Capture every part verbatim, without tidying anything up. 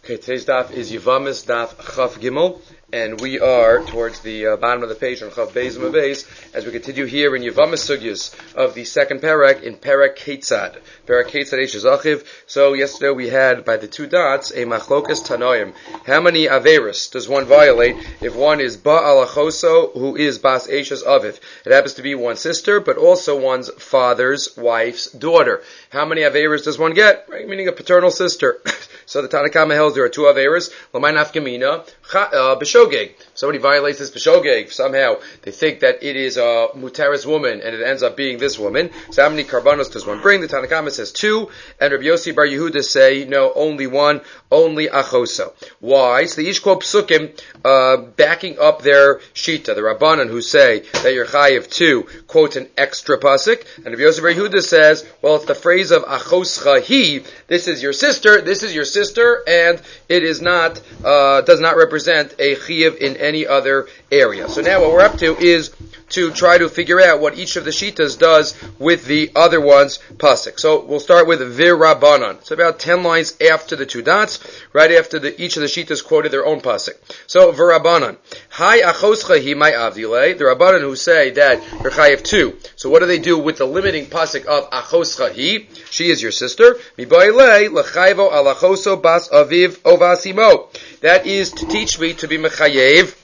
Okay, today's daf is Yevamis daf Chaf Gimel, and we are towards the uh, bottom of the page on Chaf Beis and Beis as we continue here in Yevamis Sugyas of the second parak in Parak Ketzad. Parak Ketzad Eish Zachiv. So yesterday we had by the two dots a Machlokas Tanoim. How many Averis does one violate if one is Ba'al Achoso, who is Bas Eishes Aviv? It happens to be one's sister, but also one's father's wife's daughter. How many Averis does one get? Right, meaning a paternal sister. So the Tanakama holds there are two Averis. L'may nafkamina b'shogeg. Somebody violates this b'shogeg. Somehow they think that it is a mutaris woman, and it ends up being this woman. So how many karbanos does one bring? The Tanakama says two, and Rabbi Yossi Bar Yehuda say no, only one, only achoso. Why? So the each quote psukim uh, backing up their shita. The Rabbanan who say that you're chayiv two quotes an extra pasuk, and Rabbi Yossi Bar Yehuda says, well, it's the phrase of achoscha he. This is your sister. This is your sister, and it is not uh, does not represent a chiyuv in any other area. So now what we're up to is to try to figure out what each of the shitas does with the other one's pasuk. So we'll start with Vir Rabbanan. It's about ten lines after the two dots, right after the, each of the shitas quoted their own pasuk. So Vir Rabbanan, Hi achoscha hi my avdile. The Rabbanan who say that you're chayiv two. So what do they do with the limiting pasuk of achoscha hi? She is your sister. Mibayle lechayvo alachoso bas aviv ovasimo. That is to teach me to be mechayev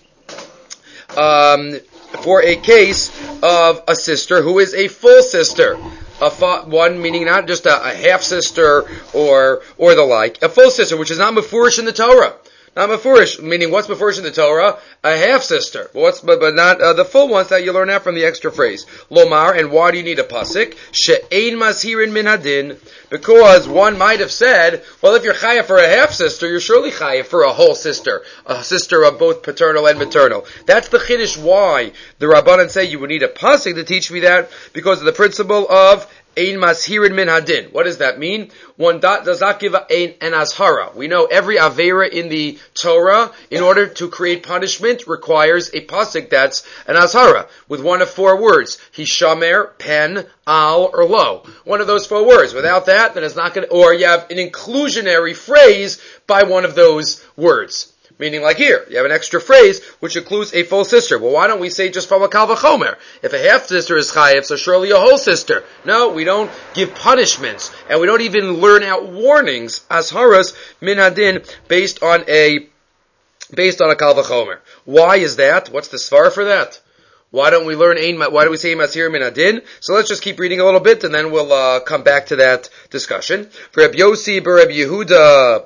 um, for a case of a sister who is a full sister. A fa- one meaning not just a, a half sister or or the like. A full sister, which is not mefurish in the Torah. Not mefurish, meaning what's mefurish in the Torah? A half sister. But what's but, but not uh, the full ones that you learn out from the extra phrase. Lomar, and why do you need a pasuk? She'ein mashirin min hadin. Because one might have said, well, if you're chayav for a half sister, you're surely chayav for a whole sister, a sister of both paternal and maternal. That's the chiddush why the Rabbanan say you would need a pasuk to teach me that, because of the principle of Ein mashirin min hadin. What does that mean? One does not give a, an azhara. We know every avera in the Torah, in order to create punishment, requires a pasuk that's an azhara, with one of four words. Hishamer, pen, al, or lo. One of those four words. Without that, then it's not going to, or you have an inclusionary phrase by one of those words. Meaning like here, you have an extra phrase which includes a full sister. Well, why don't we say just from a kal v'chomer? If a half sister is chayiv, so surely a whole sister. No, we don't give punishments, and we don't even learn out warnings, asharas min hadin, based on a based on a kal v'chomer. Why is that? What's the svar for that? Why don't we learn ein? Why do we say masir min hadin? So let's just keep reading a little bit, and then we'll uh, come back to that discussion. For Rabbi Yossi bar Rabbi Yehuda.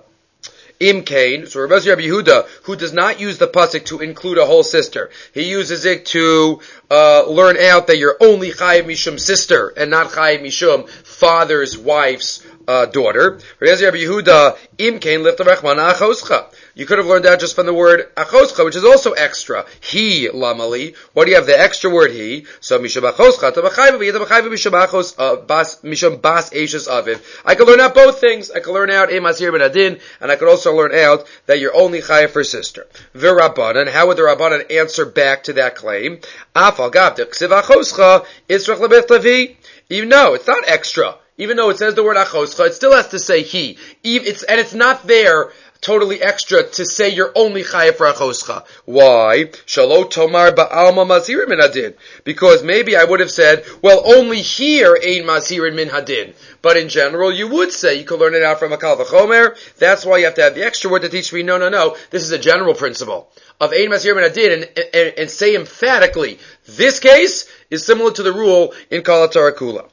Imkain, so Rabbi Yehuda, who does not use the pasuk to include a whole sister, he uses it to uh, learn out that you're only chayiv mishum sister and not chayiv mishum father's wife's uh, daughter. Rabbi Yehuda, Imkain liftarachman achoscha. You could have learned that just from the word achoscha, which is also extra. He lamali. What do you have? The extra word he. So mishum achoscha tabachayv v'yita b'chayv mishum achos uh, bas mishum bas eishes aviv. I could learn out both things. I could learn out a masir ben adin, and I could also learn out that you're only chayiv for sister. V'Rabbanan. How would the Rabbanan answer back to that claim? Afal gav de'ksiv achoscha itzrach lebeth tavi. Even no, it's not extra. Even though it says the word achoscha, it still has to say he. It's, and it's not there totally extra to say you're only chayav for achoscha. Why? Shalo tomar ba'alma masirin min hadin. Because maybe I would have said, well, only here ein masirin min hadin. But in general, you would say you could learn it out from a kal v'chomer. That's why you have to have the extra word to teach me. No, no, no. This is a general principle of ein masirin min hadin, and, and, and say emphatically, this case is similar to the rule in Kol HaTorah Kula.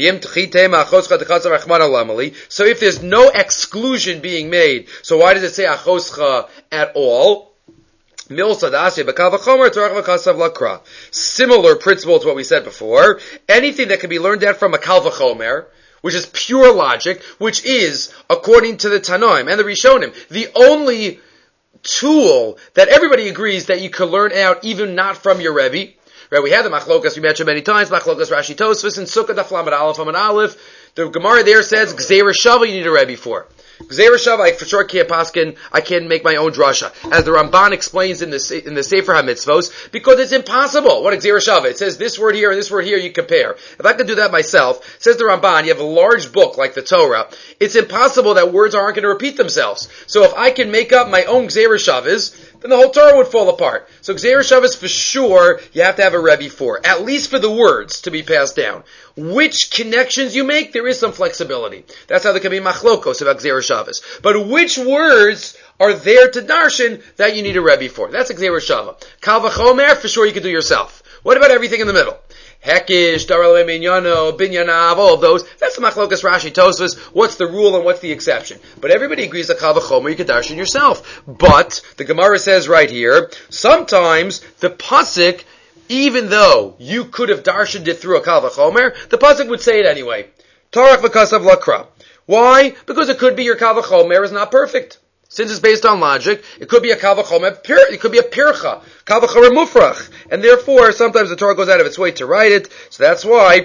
So if there's no exclusion being made, so why does it say achoscha at all? Similar principle to what we said before. Anything that can be learned out from a kal v'chomer, which is pure logic, which is, according to the Tanoim and the Rishonim, the only tool that everybody agrees that you could learn out even not from your Rebbe. Right, we had the machlokas we mentioned many times, machlokas Rashi Tosfos and Sukkah Daf Lamed Aleph Amud Aleph. The Gemara there says Gzeira Shava you need a Rebbe for. Gzeira Shava, I for sure can't paskin, I can't make my own drasha. As the Ramban explains in the, in the Sefer HaMitzvos, because it's impossible. What a Gzeira Shava? It says this word here and this word here, you compare. If I could do that myself, says the Ramban, you have a large book like the Torah, it's impossible that words aren't going to repeat themselves. So if I can make up my own Gzeira Shavas, then the whole Torah would fall apart. So Gzeira Shavas, for sure, you have to have a Rebbe for, at least for the words to be passed down. Which connections you make, there is some flexibility. That's how there can be machlokos about Gzeira Shavas. But which words are there to darshan that you need a Rebbe for? That's a Gzeira Shava. Kal v'chomer, for sure you can do yourself. What about everything in the middle? Hekish, Daral Minyano, Binyanav, all of those. That's the Machlokas Rashi Tosfos. What's the rule and what's the exception? But everybody agrees that Kal v'chomer you can darshan yourself. But the Gemara says right here, sometimes the pasuk, even though you could have darshaned it through a Kal v'chomer, the pasuk would say it anyway. Tarach v'kasav lakra. Why? Because it could be your Kal v'chomer is not perfect. Since it's based on logic, it could be a Kal v'chomer, it could be a pircha, Kal v'chomer mufrach. And therefore, sometimes the Torah goes out of its way to write it, so that's why,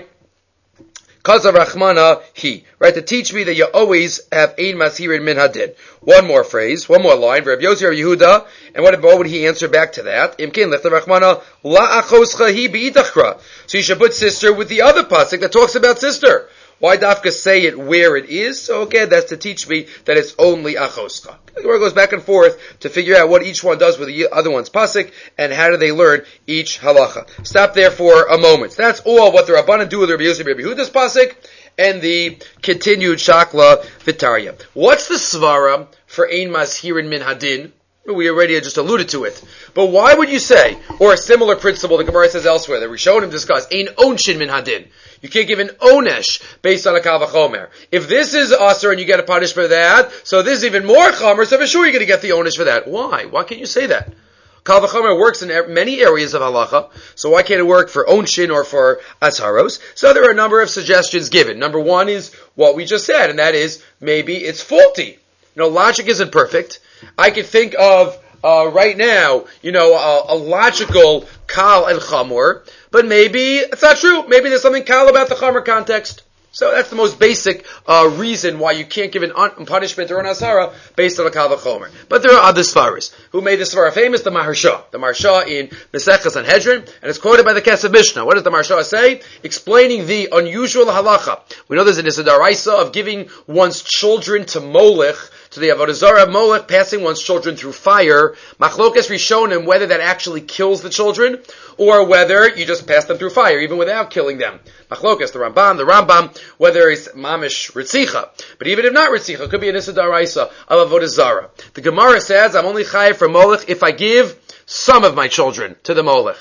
Kazav Rachmana, he. Right, to teach me that you always have ein masirin min hadin. One more phrase, one more line, Reb Yossi or Yehuda, and what, what would he answer back to that? Imkin lechta Rachmana, la achoscha hi bi'itachra. So you should put sister with the other pasuk that talks about sister. Why dafka say it where it is? So again, that's to teach me that it's only achoscha. The Gemara goes back and forth to figure out what each one does with the other one's pasuk and how do they learn each halacha. Stop there for a moment. That's all what the Rabbanan do with Rabbi Yossi Rabbi Yehuda's pasuk and the continued Shakla Vitaria. What's the svara for ein mashirin min hadin? We already just alluded to it. But why would you say, or a similar principle the Gemara says elsewhere, that Rishonim discuss, ein onshin min hadin. You can't give an onesh based on a kal v'chomer. If this is usher and you get a punish for that, so this is even more chomer, so for sure you're going to get the onesh for that. Why? Why can't you say that? Kal v'chomer works in many areas of halacha, so why can't it work for onshin or for asharos? So there are a number of suggestions given. Number one is what we just said, and that is, maybe it's faulty. You know, logic isn't perfect. I could think of, uh, right now, you know, a, a logical kal and chamor, but maybe it's not true. Maybe there's something kal about the chamor context. So that's the most basic uh, reason why you can't give an un- punishment or an asara based on a kal v'chomer. But there are other svaras. Who made the svara famous? The Maharsha. The Maharsha in Mesechus Sanhedrin, and it's quoted by the Kesef Mishnah. What does the Maharsha say? Explaining the unusual halacha. We know there's an Isidaraisa of giving one's children to Molech, to the Avodah Zarah Molech, passing one's children through fire. Machlokes Rishonim, whether that actually kills the children, or whether you just pass them through fire, even without killing them. Machlokes, the Ramban, the Rambam, whether it's mamish ritzicha. But even if not ritzicha, it could be an Issa Daraisa of Avodah Zarah. The Gemara says, I'm only chayiv for Molech if I give some of my children to the Molech.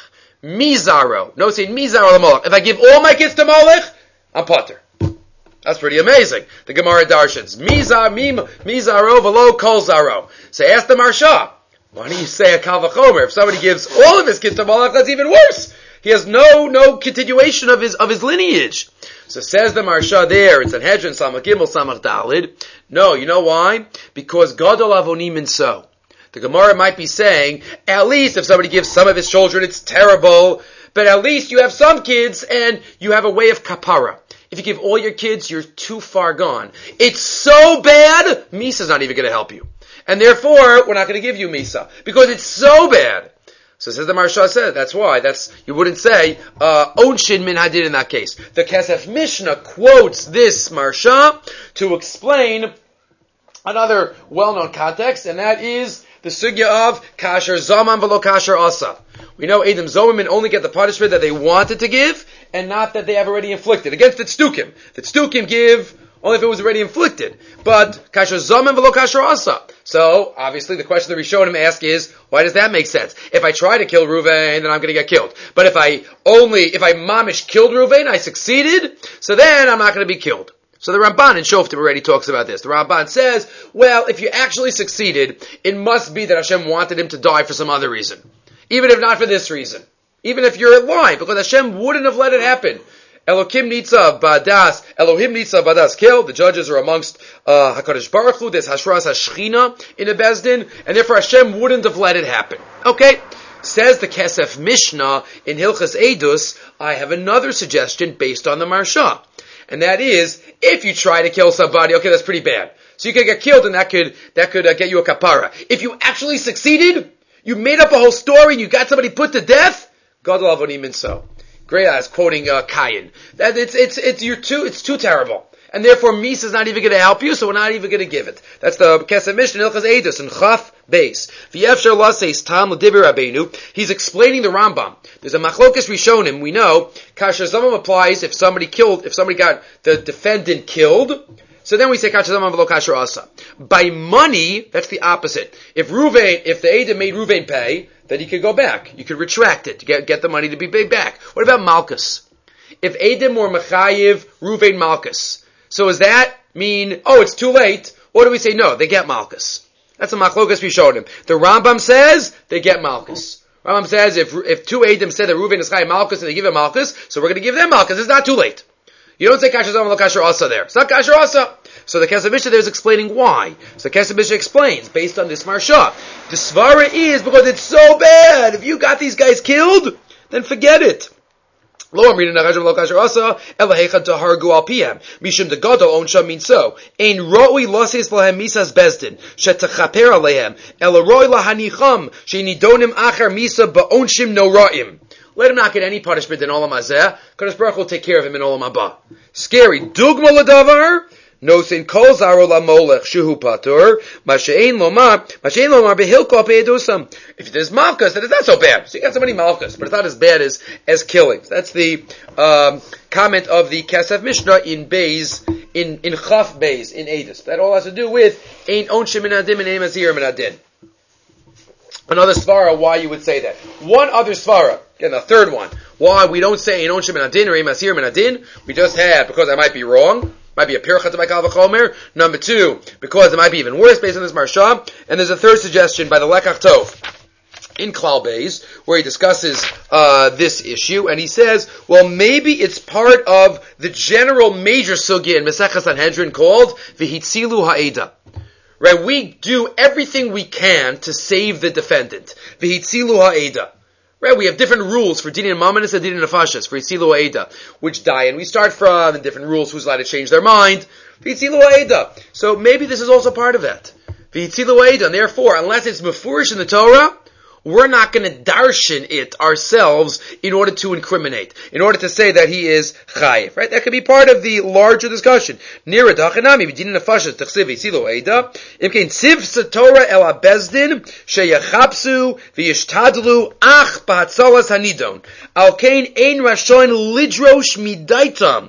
Mizaro. No, say Mizaro the Molech. If I give all my kids to Molech, I'm potter. That's pretty amazing. The Gemara darshans. Mizar, mim, Mizaro, velo, kol zaro. So ask the Maharsha, why don't you say a kal v'chomer? If somebody gives all of his kids to Molech, that's even worse. He has no, no continuation of his, of his lineage. So says the Maharsha there, it's Sanhedrin, Samach Gimel, Samach Dalid. No, you know why? Because Gadol Avonim and so. The Gemara might be saying, at least if somebody gives some of his children, it's terrible, but at least you have some kids and you have a way of kapara. If you give all your kids, you're too far gone. It's so bad, Misa's not even going to help you. And therefore, we're not going to give you Misa. Because it's so bad. So says the Maharsha said, that's why, that's, you wouldn't say, uh, Onshin min hadin in that case. The Kesef Mishnah quotes this Maharsha to explain another well-known context, and that is the sugya of kasher zaman v'lo kasher asa. We know Edom Zomim only get the punishment that they wanted to give, and not that they have already inflicted. Against the Tzdukim. The Tzdukim give only if it was already inflicted. But kasher zaman v'lo kasher asa. So, obviously, the question the Rishonim ask is, why does that make sense? If I try to kill Reuven, then I'm going to get killed. But if I only, if I mamish killed Reuven, I succeeded, so then I'm not going to be killed. So the Ramban in Shoftim already talks about this. The Ramban says, well, if you actually succeeded, it must be that Hashem wanted him to die for some other reason. Even if not for this reason. Even if you're lying, because Hashem wouldn't have let it happen. Elohim Nitza Badas, Elohim Nitza Badas killed. The judges are amongst uh, HaKadosh Baruch Hu. There's Hashras HaShechina in a Bezdin, and therefore Hashem wouldn't have let it happen. Okay? Says the Kesef Mishnah in Hilchas Eidus, I have another suggestion based on the Maharsha. And that is, if you try to kill somebody, okay, that's pretty bad. So you could get killed, and that could that could uh, get you a kapara. If you actually succeeded, you made up a whole story, and you got somebody put to death. Gadol avonim minso. Greya is quoting uh, Cain. That it's it's it's you're too it's too terrible. And therefore, Misa is not even going to help you, so we're not even going to give it. That's the Kesef Mishnah, Ilchas Eidos, and Chaf Beis. V'yefshar laseis tam l'divrei Rabbeinu. He's explaining the Rambam. There's a Machlokes Rishonim, we know, Kasher Zamam applies if somebody killed, if somebody got the defendant killed, so then we say Kasher Zamam v'lo Kasher Asa. By money, that's the opposite. If Ruvain, if the Eidim made Ruvain pay, then he could go back. You could retract it, to get, get the money to be paid back. What about Malchus? If Eidim were Mechayiv Ruvain Malchus, so does that mean, oh, it's too late? Or do we say, no, they get Malchus? That's a machlokas we showed him. The Rambam says, they get Malchus. Rambam says, if if two Eidim said that Reuven is Chai Malchus and they give him Malchus, so we're going to give them Malchus. It's not too late. You don't say Kasher Zam lo Kasher Asa there. It's not Kasher Asa. So the Kesef Mishnah there is explaining why. So the Kesef Mishnah explains, based on this Marsha, the Svara is because it's so bad. If you got these guys killed, then forget it. Lo amrina nachashem lo kasher asa elahecha tahargu al pm mishum de gadol onsha means so ein roi lases lahem misas bezdin shetachaper alehem elaroi lahanicham sheinidonim achar misa baonshim noraim. Let him not get any punishment in Olam Hazeh. Kadosh Baruch will take care of him in Olam Haba. Scary. Dugma ladavar. No sin kol zaro la molech shuhu patur mashein lomar mashein lomar behilko peidusam. If there's malchus, then it's not so bad. So you got so many malchus, but it's not as bad as as killings. That's the um, comment of the Kesef Mishnah in Beis in in Chaf Beis in Eidos. That all has to do with ein onshim min adim and ein mazir min adin. Another svara why you would say that. One other svara, again the third one, why we don't say ein onshim min adin or ein mazir min adin. We just have because I might be wrong. Might be a pircha to my kal v'chomer. Number two, because it might be even worse based on this marsha. And there's a third suggestion by the Lekach Tov in Klal Beis, where he discusses uh, this issue, and he says, well, maybe it's part of the general major sugya in Masechah Sanhedrin called V'hitzilu ha'eda. Right? We do everything we can to save the defendant. V'hitzilu ha'eda. Right, we have different rules for Dinin Mamanis and Dinin Nefashis, for Yitzilu Ha'eda, which die, and we start from, and different rules, who's allowed to change their mind, Yitzilu Ha'eda. So maybe this is also part of that. Yitzilu Ha'eda, and therefore, unless it's Mefurish in the Torah, we're not going to darshan it ourselves in order to incriminate, in order to say that he is chayiv. Right? That could be part of the larger discussion. Nira dachanami v'dinin nefashas t'chsiv yisilo eida. Imkein tziv satorah el abezdin sheyachapsu v'yishtadlu ach b'hatzalas hanidon. Al kein ein rashoin lidrosh midaitam.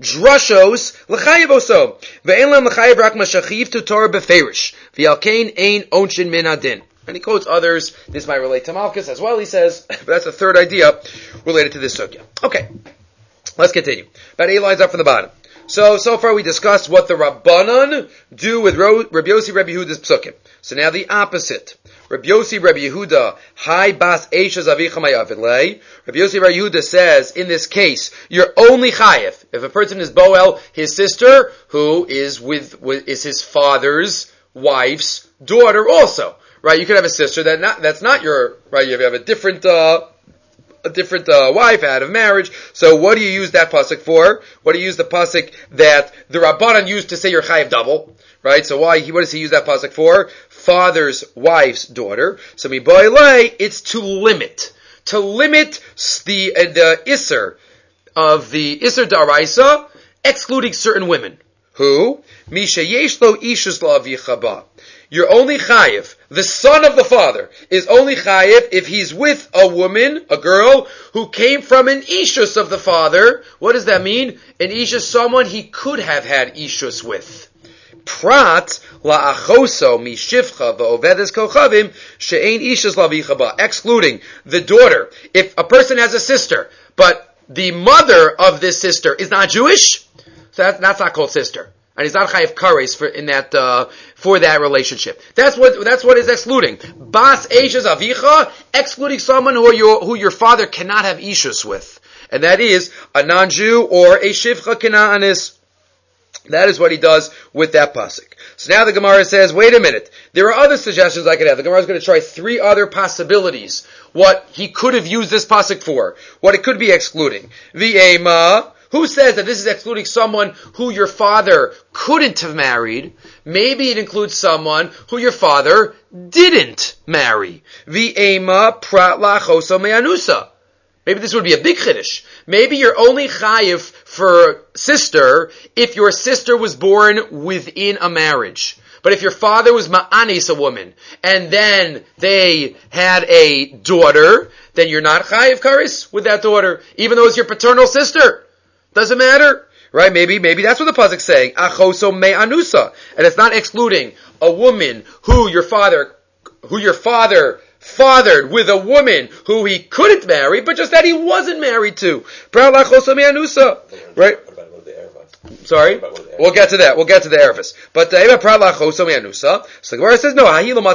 Drashos l'chayiv oso. Ve'en lam l'chayiv rak mashachiv to Torah beferish. V'al kein ein onshin min adin. And he quotes others. This might relate to Malchus as well, he says. But that's the third idea related to this sugya. Okay, let's continue. About eight lines up from the bottom. So, so far we discussed what the Rabbanan do with Rabbi Yossi Rabbi Yehuda's psukim. So now the opposite. Rabbi Yossi Rabbi Yehuda, Hai Bas Eisha Zavicha Mayavilei. Rabbi Yossi Rabbi Yehuda says, in this case, you're only chayev if a person is Boel, his sister, who is with, with is his father's wife's daughter also. Right, you could have a sister that not, that's not your, right, you have a different, uh, a different, uh, wife out of marriage. So what do you use that pasuk for? What do you use the pasuk that the Rabbanan used to say you're chayiv double? Right, so why, what does he use that pasuk for? Father's wife's daughter. So mi boilei, it's to limit. To limit the, uh, the Isser of the Isser Daraisa, excluding certain women. Who? Misha yeshlo ishus la avichaba. You're only chayiv. The son of the father is only chayiv if he's with a woman, a girl, who came from an ishus of the father. What does that mean? An ishus, someone he could have had ishus with. Prat la'achoso mishivcha va'ovedes kochavim she'ein ishus lavichaba. Excluding the daughter. If a person has a sister, but the mother of this sister is not Jewish, so that's, that's not called sister. And he's not chayiv kares for in that uh, for that relationship. That's what that's what is excluding. Bas eishes avicha, excluding someone who your who your father cannot have ishus with, and that is a non-Jew or a shivcha kanaanis. That is what he does with that pasuk. So now the Gemara says, wait a minute. There are other suggestions I could have. The Gemara is going to try three other possibilities. What he could have used this pasuk for. What it could be excluding. V'ema Who says that this is excluding someone who your father couldn't have married? Maybe it includes someone who your father didn't marry. V'ema prat lachoso me'anusa. Maybe this would be a big chiddush. Maybe you're only chayiv for sister if your sister was born within a marriage. But if your father was ma'anis, a woman, and then they had a daughter, then you're not chayiv karis with that daughter, even though it's your paternal sister. Doesn't matter. Right? Maybe, maybe that's what the pasuk's saying. Achoso me'anusa. And it's not excluding a woman who your father, who your father fathered with a woman who he couldn't marry, but just that he wasn't married to. Right? Sorry? We'll get to that. We'll get to the Ervis. But so the Gemara says, no,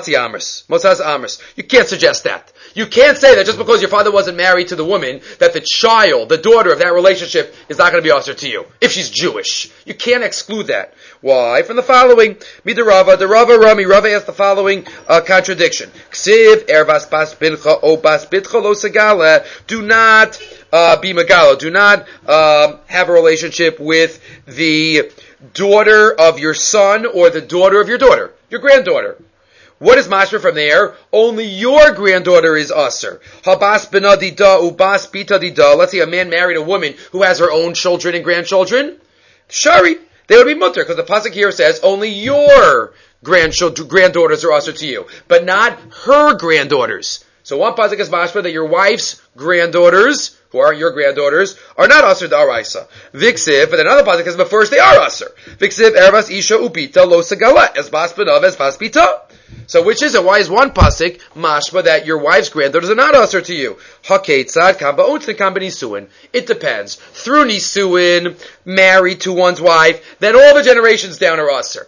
you can't suggest that. You can't say that just because your father wasn't married to the woman, that the child, the daughter of that relationship is not going to be usher to you, if she's Jewish. You can't exclude that. Why? From the following, Midarava, the Rava Rami, Rava has the following uh, contradiction. Ksiv, ervas bas bincha, o bas bitcha lo segala, do not uh, be megalo, do not uh, have a relationship with the daughter of your son or the daughter of your daughter, your granddaughter. What is mashma from there? Only your granddaughter is usher. Habas benadida ubas bitadida. Let's say a man married a woman who has her own children and grandchildren. Shari, they would be mutter, because the pasuk here says only your grandchildren, granddaughters are usher to you, but not her granddaughters. So one pasuk is mashma that your wife's granddaughters, who are your granddaughters, are not usher da'araisa. Viksiv, but another pasuk is, but first they are usher. Viksiv ervas isha ubita lo segala es bas benav es bas bita. So which is it? Why is one pasuk mashma that your wife's granddaughters are not usher to you? Hakeitzad kamba untzin kamba nisuin. It depends. Through nisuin, married to one's wife, then all the generations down are usher.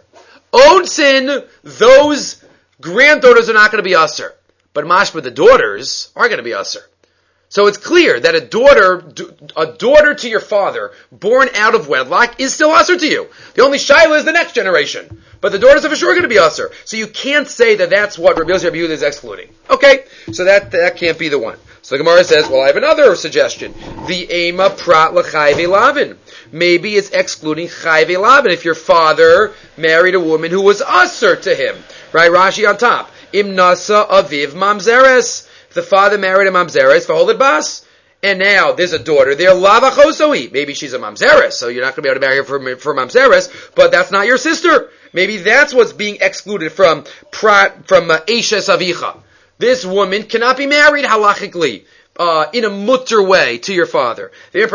Untzin, those granddaughters are not going to be usher, but mashma the daughters are going to be usher. So it's clear that a daughter, a daughter to your father, born out of wedlock, is still usher to you. The only shaila is the next generation. But the daughters are for sure going to be usher. So you can't say that that's what Rabbi Yosef Rabbi Yehuda is excluding. Okay, so that that can't be the one. So the Gemara says, well, I have another suggestion. The ema prat l'chayve lavin. Maybe it's excluding chayve lavin if your father married a woman who was usher to him. Right, Rashi on top. Im nasa aviv mamzeres. The father married a mamzeres for holid bas. And now there's a daughter there, lava chosoi. Maybe she's a mamzeres, so you're not going to be able to marry her for, for mamzeres, but that's not your sister. Maybe that's what's being excluded from prat, from uh, Eshes Avicha. This woman cannot be married halachically, uh, in a mutter way to your father. Says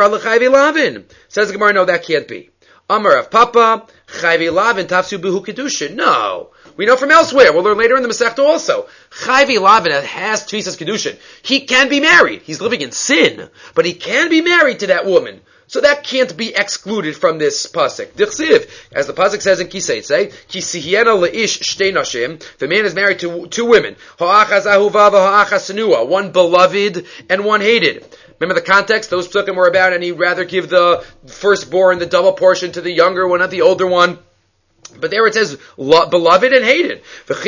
the Gemara, no, that can't be. Amar of Papa, chayvi lavin tafsu bihu kedushin. No. We know from elsewhere. We'll learn later in the Masechta also. Chayvi lavin has tfisas kedushin. He can be married. He's living in sin, but he can be married to that woman. So that can't be excluded from this pasuk. Dichsiv, as the pasuk says in Kiseitze, Kisihiena leish shtei nashim. The man is married to two women. Ha'achas ahuva v'ha'achas senua. One beloved and one hated. Remember the context? Those psukim were about, and he'd rather give the firstborn the double portion to the younger one, not the older one. But there it says beloved and hated.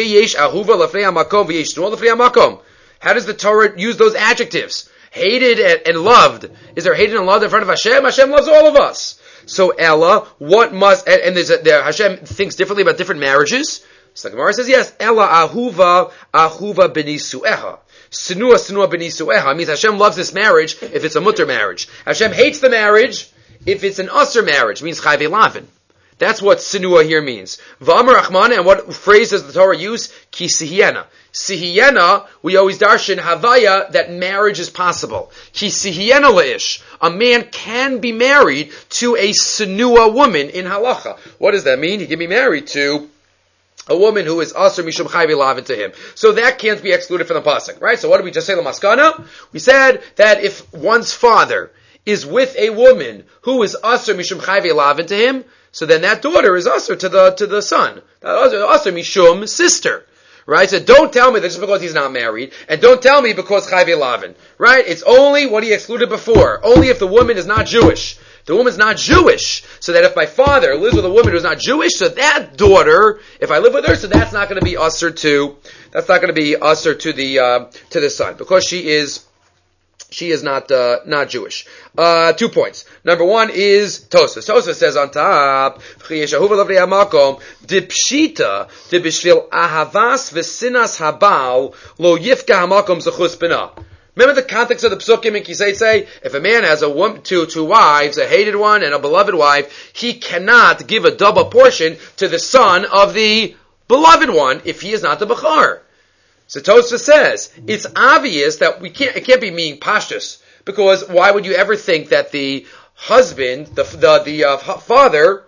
How does the Torah use those adjectives? Hated and, and loved. Is there hated and loved in front of Hashem? Hashem loves all of us. So Ella, what must, and, and there's a, there, Hashem thinks differently about different marriages. So the Gemara says, yes, Ella ahuva, ahuva benisueha. Sinua, sinua benisueha. Means Hashem loves this marriage if it's a mutter marriage. Hashem hates the marriage if it's an usher marriage. Means chayve lavin. That's what sinua here means. V'amar Achman, and what phrase does the Torah use? Ki sihiena. Sihiena, we always darshan havaya, that marriage is possible. Ki sihiena leish. A man can be married to a sinua woman in halacha. What does that mean? He can be married to a woman who is asur mishum chayve lavin to him. So that can't be excluded from the pasuk, right? So what did we just say, lamaskana? We said that if one's father is with a woman who is asur mishum chayve lavin to him, so then that daughter is usher to the to the son. Usher mishum sister, right? So don't tell me that just because he's not married, and don't tell me because chayve lavin, right? It's only what he excluded before. Only if the woman is not Jewish. The woman's not Jewish, so that if my father lives with a woman who's not Jewish, so that daughter, if I live with her, so that's not going to be usher to. That's not going to be usher to the uh, to the son because she is she is not uh, not Jewish. Uh, two points. Number one is Tosfos. Tosfos says on top, Dipshita debishvil ahavas v'sinas habal lo yifka hamakom zechus bina. Remember the context of the psukim in Kisei? If a man has a woman, two two wives, a hated one and a beloved wife, he cannot give a double portion to the son of the beloved one if he is not the bechar. So Tosfos says it's obvious that we can't. It can't be meaning pashtus, because why would you ever think that the husband, the the, the uh, father,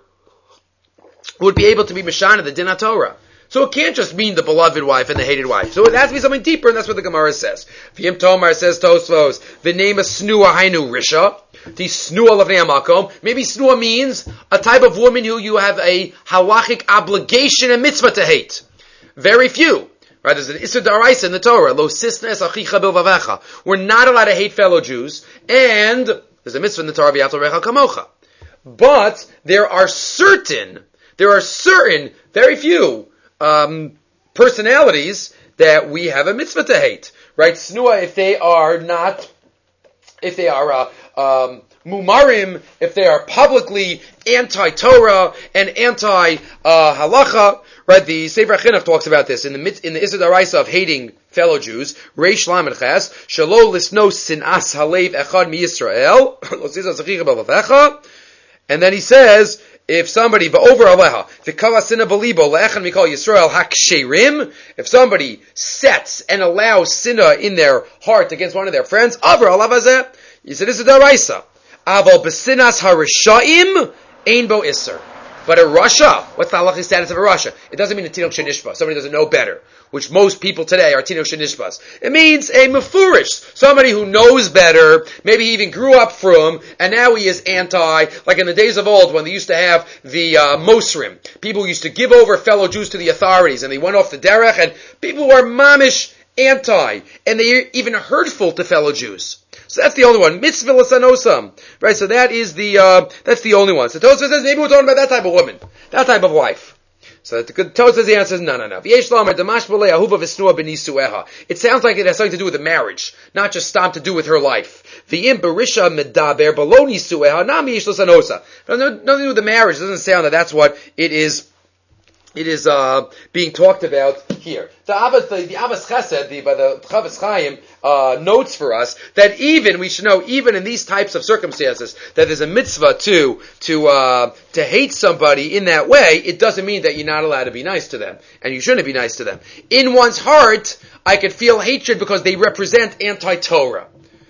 would be able to be mishana the din Torah? So it can't just mean the beloved wife and the hated wife. So it has to be something deeper, and that's what the Gemara says. V'yim Tomar says Tosfos, the name of snua hainu risha, the snua levnei hamakom. Maybe snua means a type of woman who you have a halachic obligation and mitzvah to hate. Very few. Right, there's an Issur D'Oraisa in the Torah. Lo sisnes achicha bilvavecha. We're not allowed to hate fellow Jews, and there's a mitzvah in the Torah, v'yato recha kamocha. But there are certain, there are certain, very few um, personalities that we have a mitzvah to hate. Right, snua, if they are not, if they are uh, um, mumarim, if they are publicly anti-Torah and anti-halacha. Right, the Sefer Chinuch talks about this in the in the Issur D'Oraisa of hating fellow Jews. Reish Lamed Ches Shelo Lisno Sinas Halev Echad Mi Yisrael Lo Sisas Achicha B'Levecha, and then he says, if somebody v'over aleha v'kala sina b'libo le'echan mikol Yisrael haksherim, if somebody sets and allows sinah in their heart against one of their friends, over alav hazeh, he said this is D'Oraisa. Aval b'sinas harishaim ein bo Issur. But a Russia, what's the halachic status of a Russia? It doesn't mean a Tinok Shenishba. Somebody doesn't know better, which most people today are Tinok Shenishbas. It means a Mefurish, somebody who knows better, maybe he even grew up from, and now he is anti, like in the days of old when they used to have the uh, Mosrim. People used to give over fellow Jews to the authorities, and they went off the derech, and people were mamish anti, and they are even hurtful to fellow Jews. So that's the only one. Mitzvah l'sanosam. Right, so that is the, uh, that's the only one. So Tosfos says, maybe we're talking about that type of woman. That type of wife. So the Tosfos the answer is, no, no, no. It sounds like it has something to do with the marriage, not just stam to do with her life. Nothing to do with the marriage. It doesn't sound that that's what it is. It is uh, being talked about here. The Abbas, the, the Abbas Chesed, the, by the Chavetz Chaim, uh, notes for us that even, we should know, even in these types of circumstances, that there's a mitzvah to, to, uh, to hate somebody in that way, it doesn't mean that you're not allowed to be nice to them. And you shouldn't be nice to them. In one's heart, I could feel hatred because they represent anti-Torah.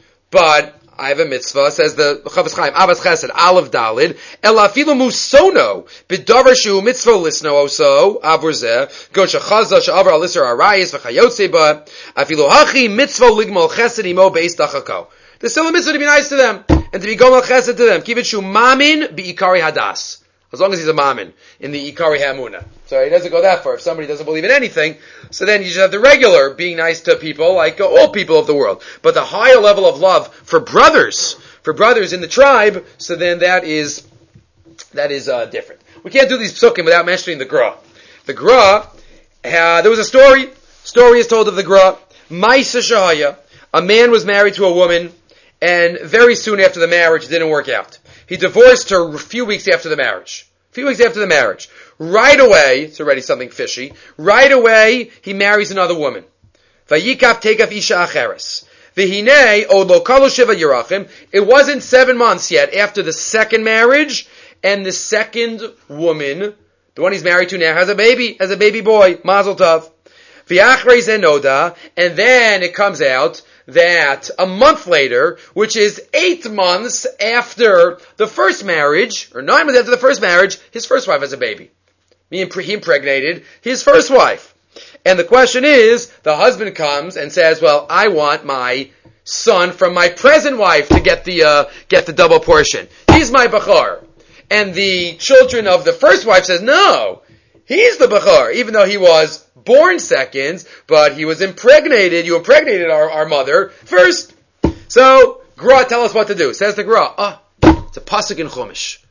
But, I have a mitzvah, says the Chavetz Chaim, Abbas Chesed, Aleph Dalid, Ela afilu musono, b'davar shu mitzvah lisno oso, avur zeh, go shechaza she'avar al isser arayis v'chayotze ba, afilu hachi mitzvah ligmal chesed imo beis dachako. There's still a mitzvah to be nice to them, and to be gomal chesed to them. Keep it shu mamin bi'ikari hadas. As long as he's a mamin in the Ikari Hamuna. So he doesn't go that far. If somebody doesn't believe in anything, so then you should have the regular being nice to people, like uh, all people of the world. But the higher level of love for brothers, for brothers in the tribe, so then that is, that is uh, different. We can't do these psukim without mentioning the Gra. The Gra, uh, there was a story, story is told of the Gra. Maisa Shahaya, a man was married to a woman, and very soon after the marriage, it didn't work out. He divorced her a few weeks after the marriage. A few weeks after the marriage. Right away, it's already something fishy, right away, he marries another woman. Vayikaf tekaf isha acheres. V'hinei od lo kalo shiva yerachim. It wasn't seven months yet after the second marriage, and the second woman, the one he's married to now, has a baby, has a baby boy, mazel tov. V'achrei zenoda, and then it comes out that a month later, which is eight months after the first marriage, or nine months after the first marriage, his first wife has a baby. He impregnated his first wife. And the question is, the husband comes and says, well, I want my son from my present wife to get the, uh, get the double portion. He's my bachar. And the children of the first wife says, no, he's the bachar, even though he was born second, but he was impregnated. You impregnated our, our mother first. So, Gra, tell us what to do. Says the Gra, ah, oh, it's a pasuk in Chumash.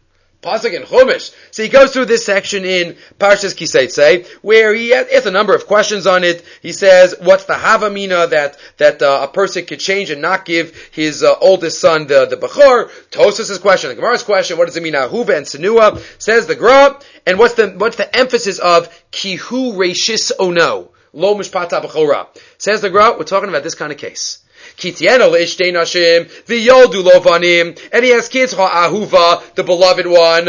Pasuk in Chumash. So he goes through this section in Parshas Kiseitze, where he has a number of questions on it. He says, what's the Havamina that, that uh, a person could change and not give his uh, oldest son the, the Bechor? Tosas' question, the Gemara's question, what does it mean, Ahuva and Senua? Says the Gra, and what's the, what's the emphasis of Kihu Reishis Ono? Lo Mishpata Bechora. Says the Gra, we're talking about this kind of case. Kitieno leishtei nashim v'yoldu lo vanim, and he has kids. Ahuva, the beloved one,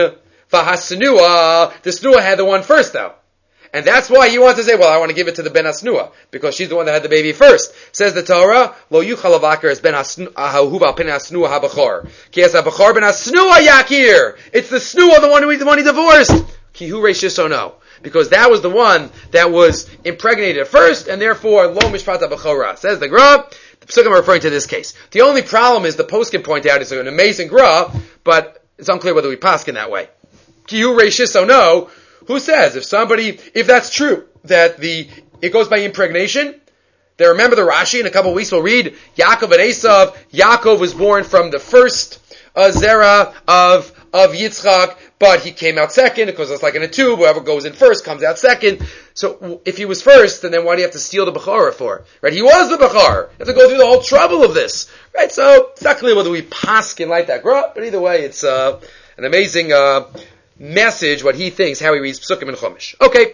v'hasenua, the snua had the one first though, and that's why he wants to say, well, I want to give it to the ben hasnua because she's the one that had the baby first. Says the Torah, lo yuchal avakar es ben ahuva pen hasnua habachor, ki es habachor ben hasnua yakir. It's the snua, the one who the one he divorced. Kihu reishiso no. Because that was the one that was impregnated first, and therefore, lo mishpata b'chora. Says the Gra, the Pesukim are referring to this case. The only problem is the poskim point out it's an amazing Gra, but it's unclear whether we paskin that way. Kiyu reishiso no. Who says if somebody, if that's true, that the it goes by impregnation? Then remember the Rashi in a couple of weeks we'll read Yaakov and Esav. Yaakov was born from the first uh, zera of of Yitzchak, but he came out second because it's like in a tube. Whoever goes in first comes out second. So if he was first, then why do you have to steal the Bechorah for? Right? He was the Bechor. You have to go through the whole trouble of this. Right? So it's not clear whether we paskin like that Gra, but either way, it's uh, an amazing uh, message what he thinks how he reads Pesukim and Chumash. Okay,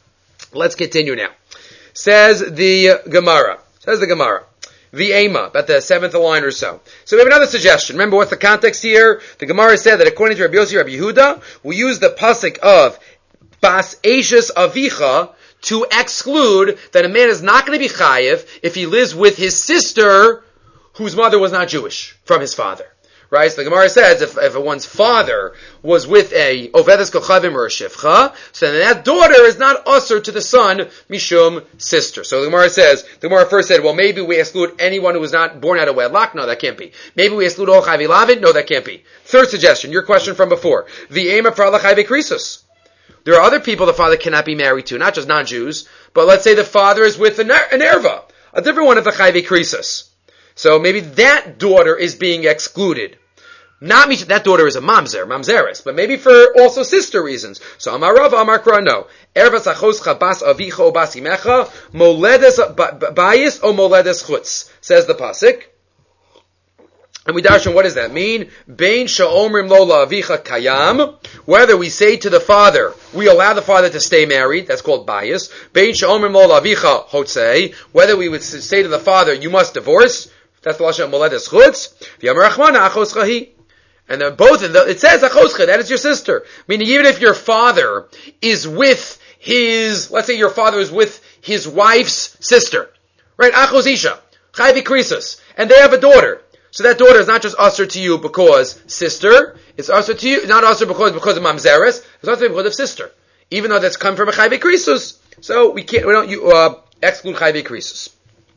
let's continue now. Says the Gemara. Says the Gemara. The Ema, about the seventh line or so. So we have another suggestion. Remember what's the context here? The Gemara said that according to Rabbi Yossi, Rabbi Yehuda, we use the pasuk of Bas Eishes Avicha to exclude that a man is not going to be chayiv if he lives with his sister whose mother was not Jewish from his father. Right? So the Gemara says if, if one's father was with a Ovedes Kochavim or a Shifcha, so then that daughter is not usher to the son, Mishum, sister. So the Gemara says, the Gemara first said, well, maybe we exclude anyone who was not born out of wedlock. No, that can't be. Maybe we exclude all Chayvi Lavin. No, that can't be. Third suggestion, your question from before. The aim of Frala Chayvi Krisus. There are other people the father cannot be married to, not just non-Jews, but let's say the father is with an, an erva, a different one of the Chayvi Krisus. So maybe that daughter is being excluded. Not me, that daughter is a mamzer, mamzeres, but maybe for also sister reasons. So Amar Rav, Amar Kra, no. Ervas achoscha bas avicha o bas imecha, moledes bayis o moledes chutz, says the pasuk. And we darshan, what does that mean? Bein sha'omrim lo la'avicha kayam, whether we say to the father, we allow the father to stay married, that's called bias. Bein sha'omrim lo la'avicha hotzei, whether we would say to the father, you must divorce, that's the lashon moledes chutz. V'yamar achmana achoscha hi. And they're both in the, it says achoscha, that is your sister. Meaning even if your father is with his, let's say your father is with his wife's sister, right? Achos isha, chayvi krisus, and they have a daughter. So that daughter is not just usher to you because sister, it's usher to you, not usher because, because of mamzeres, it's usher because of sister. Even though that's come from a chayvi krisus. So we can't, we don't, you, uh, exclude chayvi krisus.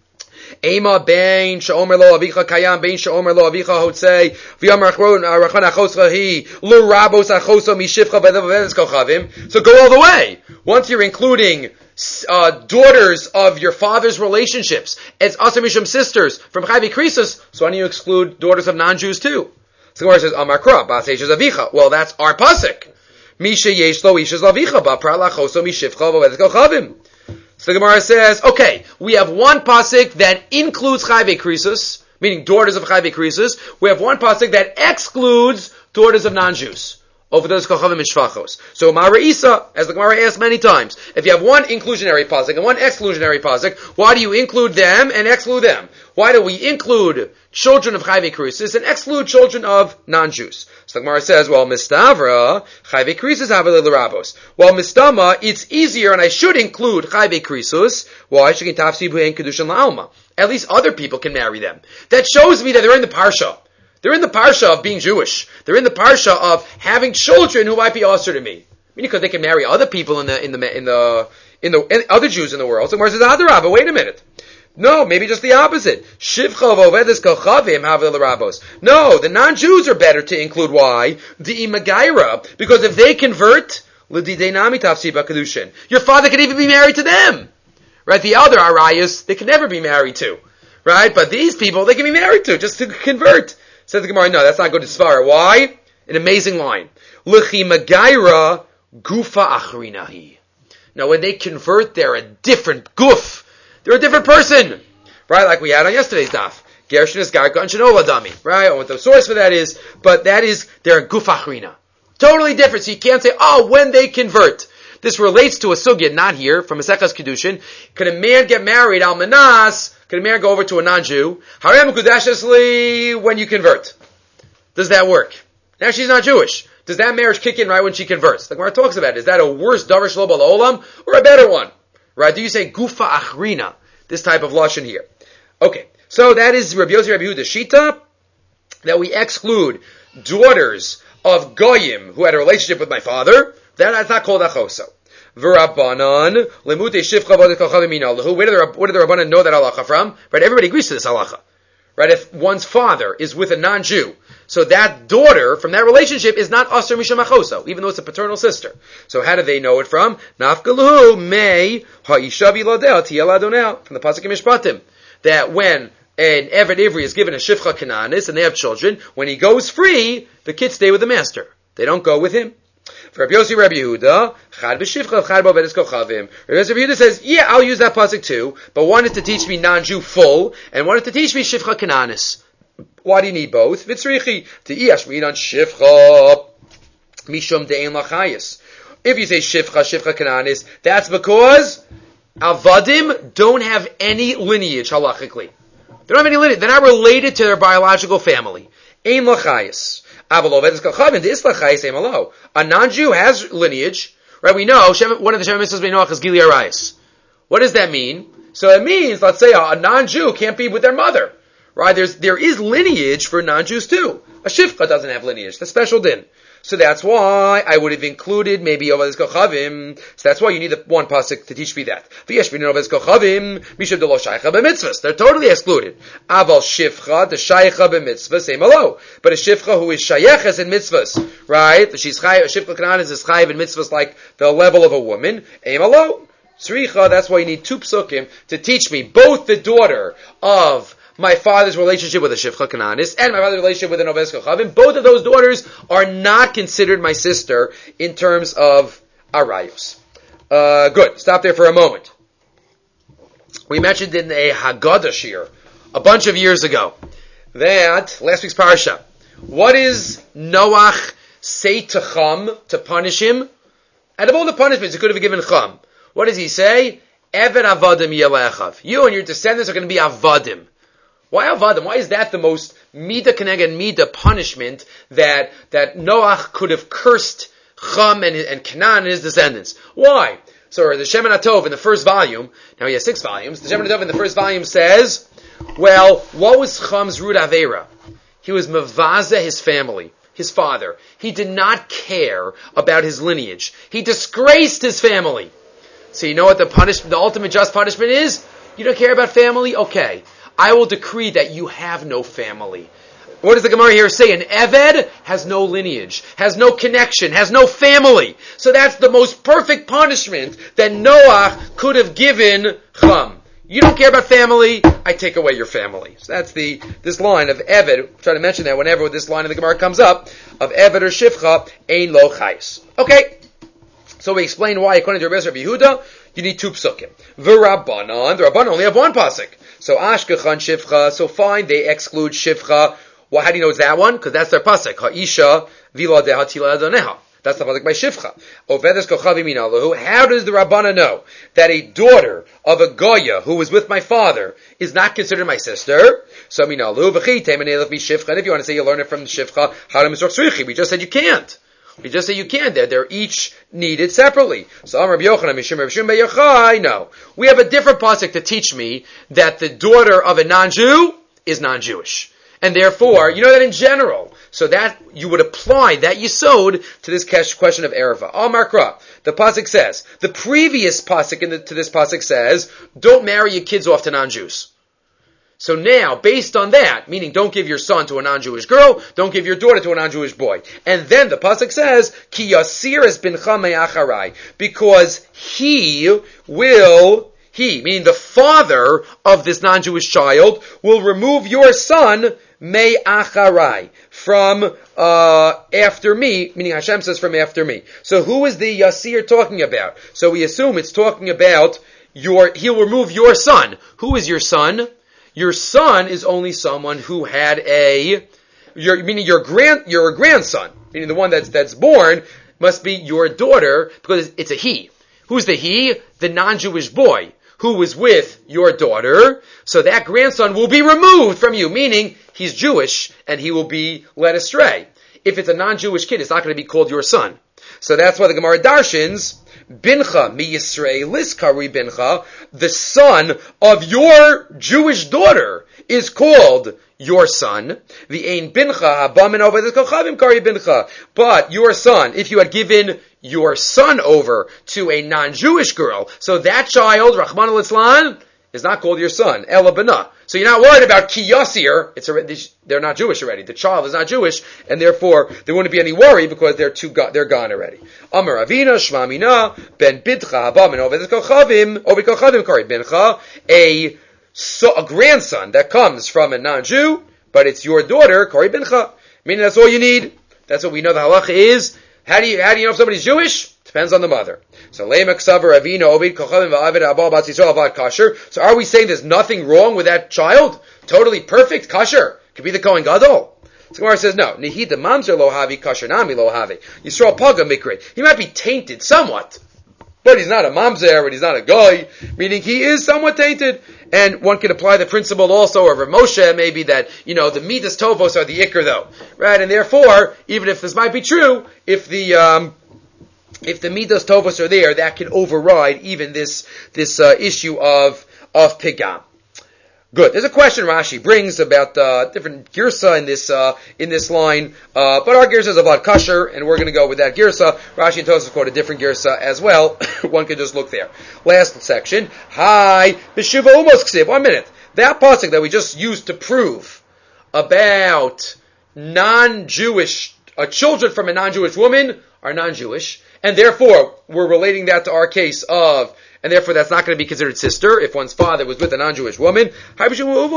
Ema bein she'omer lo avicha kayam bein she'omer lo avicha hotzei v'yamar rachon achoscha hi lo rabos achoso mishivcha v'edes kochavim. So go all the way. Once you're including uh, daughters of your father's relationships as aser mishum sisters from chayvi krisus, so why don't you exclude daughters of non-Jews too? So the Gemara says Amar Kra bas eishes avicha. Well, that's our pasuk. Misha yesh lo ishes avicha ba pra lachoso mishivcha v'edes kochavim. So the Gemara says, okay, we have one pasuk that includes chayve krisus, meaning daughters of chayve krisus. We have one pasuk that excludes daughters of non-Jews. Over those kochavim mishvachos. So Mara Isa, as the Gemara asks many times, if you have one inclusionary pasuk and one exclusionary pasuk, why do you include them and exclude them? Why do we include children of chayve krisus and exclude children of non-Jews? So the Gemara says, well, mistavra, chayve krisus havele l'rabos. Well, mistama, it's easier, and I should include chayve krisus. Why? Shekin tafsi b'hen kedushin la'alma. At least other people can marry them. That shows me that they're in the parsha. They're in the parsha of being Jewish. They're in the parsha of having children who might be usher to me. I mean, because they can marry other people in the in the in the in the in other Jews in the world. So Gemara says, Adarabah, but wait a minute. No, maybe just the opposite. Shivcha v'ovedes kochavim havil rabos. No, the non-Jews are better to include. Why? The imagaira, because if they convert, l'didei nami tafsi b'kedushin. Your father could even be married to them, right? The other arayos they can never be married to, right? But these people they can be married to just to convert. Says the Gemara, no, that's not good to svara. Why? An amazing line. L'chi magaira gufa achrinahi. Now, when they convert, they're a different guf. They're a different person. Right? Like we had on yesterday's daf. Gershon is garka and shanola dami. Right? I don't know what the source for that is, but that is, they're a guf achrina. Totally different. So you can't say, oh, when they convert. This relates to a sugya, not here, from Maseches Kedushin. Could a man get married, almanas? Could a man go over to a non-Jew? Harem kudashesli when you convert. Does that work? Now she's not Jewish. Does that marriage kick in right when she converts? Like Gemara talks about it. Is that a worse davar shelo b'olam or a better one? Right? Do you say gufa achrina? This type of lashon here. Okay. So that is Rabbi Yossi Rabbi Yehuda Shita, that we exclude daughters of goyim who had a relationship with my father. That's not called achoso. V'rabbanan lemute shivcha v'odek kochavim minalahu. Where do the where do the Rabbanan know that halacha from? Right? Everybody agrees to this halacha. Right? If one's father is with a non-Jew, so that daughter from that relationship is not asur misham achoso, even though it's a paternal sister. So how do they know it from? Nafkalu me ha'isha v'ladeh tiyel adoneh, from the pasuk in Mishpatim, that when an Eved Ivri is given a shivcha kananis and they have children, when he goes free, the kids stay with the master. They don't go with him. For Rabbi Yossi Rabbi Yehuda, chad b'shivcha, chad b'ovedes kochavim. Rabbi Yossi Rabbi Yehuda says, yeah, I'll use that pasuk too, but wanted to teach me non-Jew full, and wanted to teach me shivcha kananis. Why do you need both? Vitzrichi, to iyashmin on shivcha, mishum de'en lachayis. If you say shivcha, shivcha kananis, that's because avadim don't have any lineage halachically. They don't have any lineage. They're not related to their biological family. Ein lachayis. A non-Jew has lineage, right? We know one of the Shem Mitzvahs Beinoach is Gili Arayis. What does that mean? So it means, let's say, a non-Jew can't be with their mother, right? There's there is lineage for non-Jews too. A shivcha doesn't have lineage. That's special din. So that's why I would have included maybe Ovedes Kochavim. So that's why you need the one pasuk to teach me that. They're totally excluded. Aval shivcha, the shaycha b'mitzvah, same alo. But a shivcha who is shayeches in mitzvahs, right? She's chayiv, a shivcha kananis is chayiv in mitzvahs like the level of a woman. Aim alo. Sricha, that's why you need two psukim to teach me both the daughter of my father's relationship with a shivcha kananis and my father's relationship with an ovedes kochavim. Both of those daughters are not considered my sister in terms of arayos. Uh, good. Stop there for a moment. We mentioned in a Haggadah shir a bunch of years ago that last week's parasha. What is Noach say to Chum to punish him? Out of all the punishments he could have given Chum, what does he say? Eved avadim yelechav. You and your descendants are going to be avadim. Why avadim? Why is that the most mida keneged mida punishment that that Noach could have cursed Chum and, and Canaan and his descendants? Why? So the Shemin HaTov in the first volume, now he has six volumes, the Shemin HaTov in the first volume says, well, what was Chum's root avera? He was mavaza his family, his father. He did not care about his lineage. He disgraced his family. So you know what the punishment, the ultimate just punishment is? You don't care about family? Okay. I will decree that you have no family. What does the Gemara here say? An Eved has no lineage, has no connection, has no family. So that's the most perfect punishment that Noach could have given Chum. You don't care about family, I take away your family. So that's the this line of Eved. Try to mention that whenever this line of the Gemara comes up, of Eved or Shivcha, Ein Lo Chais. Okay. So we explain why, according to Rabbi Yehuda, you need two psukim. V'Rabbanan, the Rabbanan only have one pasuk. So Ashkechan Shivcha, so fine, they exclude Shivcha. Well, how do you know it's that one? Because that's their pasuk. Ha'isha v'ladeh tila adoneha. That's the pasuk by Shivcha. Ovedes kochavim minalahu. How does the Rabbana know that a daughter of a goya who was with my father is not considered my sister? So minalu v'chi temenelach v'shivcha. And if you want to say you learn it from the Shivcha, haram misrach tzrichi. We just said you can't. We just say you can't. They're, they're each needed separately. So Amar Rabbi Yochanan, Mishum Rabbi Shimon ben Yochai, no. We have a different pasuk to teach me that the daughter of a non-Jew is non-Jewish. And therefore, you know that in general. So that, you would apply that yisod to this question of Ereva. Amar Kra, the pasuk says, the previous pasuk in the, to this pasuk says, don't marry your kids off to non-Jews. So now, based on that, meaning don't give your son to a non-Jewish girl, don't give your daughter to a non-Jewish boy. And then the pasuk says, Ki yasir es bincha me'acharai, because he will, he, meaning the father of this non-Jewish child, will remove your son me acharai, from uh, after me, meaning Hashem says from after me. So who is the Yasir talking about? So we assume it's talking about your, he'll remove your son. Who is your son? Your son is only someone who had a, your, meaning your grand, your grandson, meaning the one that's, that's born, must be your daughter, because it's a he. Who's the he? The non-Jewish boy who was with your daughter. So that grandson will be removed from you, meaning he's Jewish and he will be led astray. If it's a non-Jewish kid, it's not going to be called your son. So that's why the Gemara darshins, Bincha mi Yisrael liskari bincha, the son of your Jewish daughter is called your son. The ein bincha habamin over the kochavim kari bincha. But your son, if you had given your son over to a non-Jewish girl, so that child, Rahman al-Islan, is not called your son, Ela B'nah. So you're not worried about Ki Yasir, it's already, they're not Jewish already. The child is not Jewish, and therefore there wouldn't be any worry because they're too go- they're gone already. Amar Avina, Shma Mina, Ben Bidcha, Habamin, Oved Kochavim, Oved Kochavim, Kari Bincha, a, so, a grandson that comes from a non-Jew, but it's your daughter, Kari Bincha. Meaning that's all you need. That's what we know the halacha is. How do you, how do you know if somebody's Jewish? Depends on the mother. So, so are we saying there's nothing wrong with that child? Totally perfect, kosher. Could be the Kohen Gadol. So Gemara says no. Nihida mamzer lo havi kosher nami lo havi. Yisrael paga mikre. He might be tainted somewhat, but he's not a mamzer, and he's not a guy, meaning he is somewhat tainted. And one can apply the principle also of Rav Moshe, maybe that, you know, the midas tovos are the ikr though. Right? And therefore, even if this might be true, if the, um, if the midas tovos are there, that can override even this, this, uh, issue of, of pigam. Good. There's a question Rashi brings about uh, different girsa in this uh, in this line, uh, but our girsa is about kosher, and we're going to go with that girsa. Rashi and Tosafos quote a different girsa as well. One can just look there. Last section. Hi, b'shuva umos ksiv. One minute. That pasuk that we just used to prove about non-Jewish uh, children from a non-Jewish woman are non-Jewish, and therefore we're relating that to our case of. And therefore that's not going to be considered sister if one's father was with a non-Jewish woman. That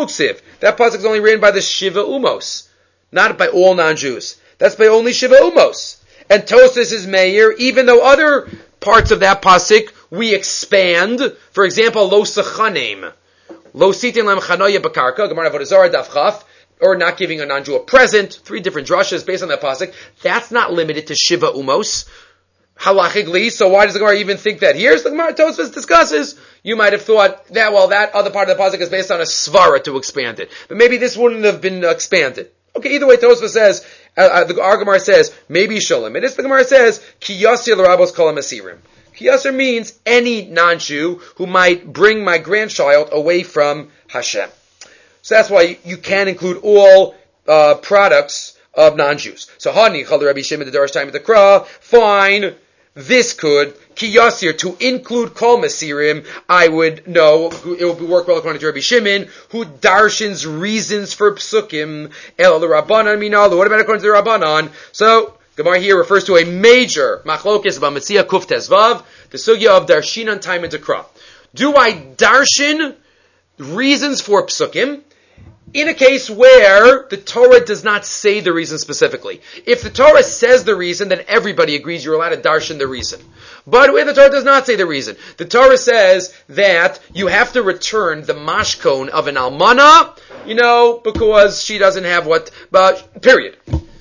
pasuk is only written by the Shiva Umos, not by all non-Jews. That's by only Shiva Umos. And Tosas is Meir, even though other parts of that pasuk we expand. For example, Lo Sechanim. Lo Sitin Lam Chanoya Bakarka, Gemara Avodah Zarah Daf Chaf, or not giving a non-Jew a present. Three different drushes based on that pasuk. That's not limited to Shiva Umos. Halachically, so why does the Gemara even think that? Here's the Gemara Tosfos discusses. You might have thought that, well, that other part of the pasuk is based on a svara to expand it. But maybe this wouldn't have been expanded. Okay, either way, Tosfos says, uh, uh, the our Gemara says, maybe Shalom. And this the Gemara says, Ki Yasir l'rabos kol ha'masirim. Ki Yasir means any non-Jew who might bring my grandchild away from Hashem. So that's why you can include all uh, products of non-Jews. So, Hani, Chal Rabbi Shimon, the Darash time of the Kra, fine. This could, Ki Yasir, to include Kol Masirim, I would know, it would work well according to Rabbi Shimon, who darshins reasons for psukim, El the Rabbanan Minalu. What about according to the Rabbanan? So, Gemara here refers to a major machlokes about Metzia Kuf Tezvav, the sugya of darshinan time and dekra. Do I darshin reasons for psukim in a case where the Torah does not say the reason specifically? If the Torah says the reason, then everybody agrees you're allowed to darshan the reason. But where the Torah does not say the reason, the Torah says that you have to return the mashkon of an almana, you know, because she doesn't have what, but, period.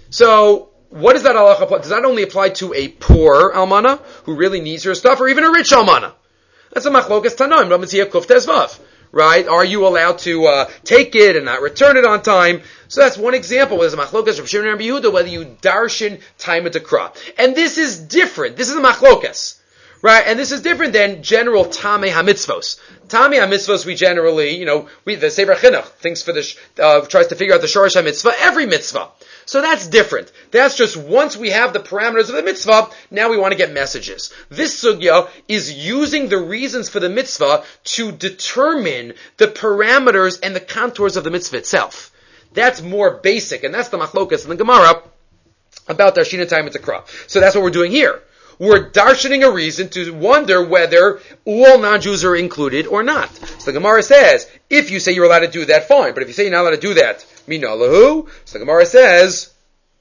So, what does that halacha apply? Does that only apply to a poor almana who really needs her stuff, or even a rich almana? That's a machlokas tanoim, Rametzia Kuf Tezvav. Right? Are you allowed to uh, take it and not return it on time? So that's one example. There's a machlokas of Shimon and Rabbi Yehuda, whether you darshin time at the krah. And this is different. This is a machlokas. Right? And this is different than general tamei hamitzvos. Tamei hamitzvos, we generally, you know, we, the Sefer Chinuch thinks for the, uh, tries to figure out the shorish hamitzvah, every mitzvah. So that's different. That's just once we have the parameters of the mitzvah, now we want to get messages. This sugya is using the reasons for the mitzvah to determine the parameters and the contours of the mitzvah itself. That's more basic, and that's the machlokas in the Gemara about Darshina time and Tekra. So that's what we're doing here. we're darshaning a reason to wonder whether all non-Jews are included or not. So the Gemara says, if you say you're allowed to do that, fine. But if you say you're not allowed to do that, minalahu. So the Gemara says,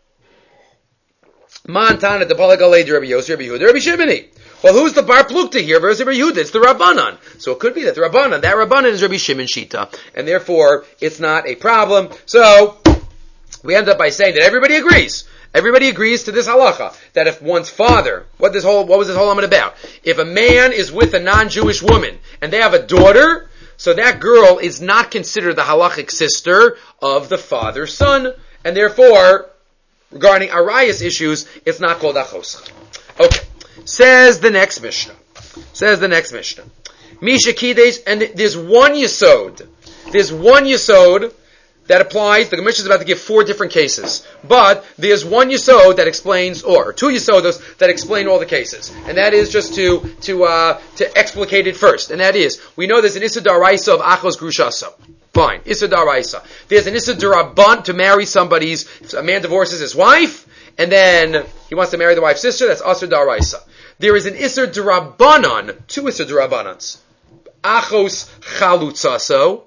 Mantana de Palagale de Rabbi Yosef, Rabbi Yehuda, Rabbi Shimoni. Well, who's the Bar Plukta here versus Rabbi Yehuda? It's the Rabbanan. So it could be that the Rabbanan, that Rabbanan is Rabbi Shimon Shita, and therefore it's not a problem. So we end up by saying that everybody agrees. Everybody agrees to this halacha that if one's father, what this whole, what was this whole amud about? If a man is with a non-Jewish woman and they have a daughter, so that girl is not considered the halachic sister of the father's son, and therefore, regarding arayas issues, it's not called achos. Okay. Says the next Mishnah. Says the next Mishnah. Misha Kidesh, and there's one yesod. There's one yesod that applies. The Mishnah is about to give four different cases. But there's one yesod that explains, or two yesodos that explain all the cases. And that is just to, to, uh, to explicate it first. And that is, we know there's an Issa Daraisa of Achos Grushaso. Fine. Issa Daraisa. There's an Issa Darabban to marry somebody's, if a man divorces his wife, and then he wants to marry the wife's sister, that's Asr Daraisa. There is an Isser Darabanan, two Isser Darabanans. Achos Chalutzaso.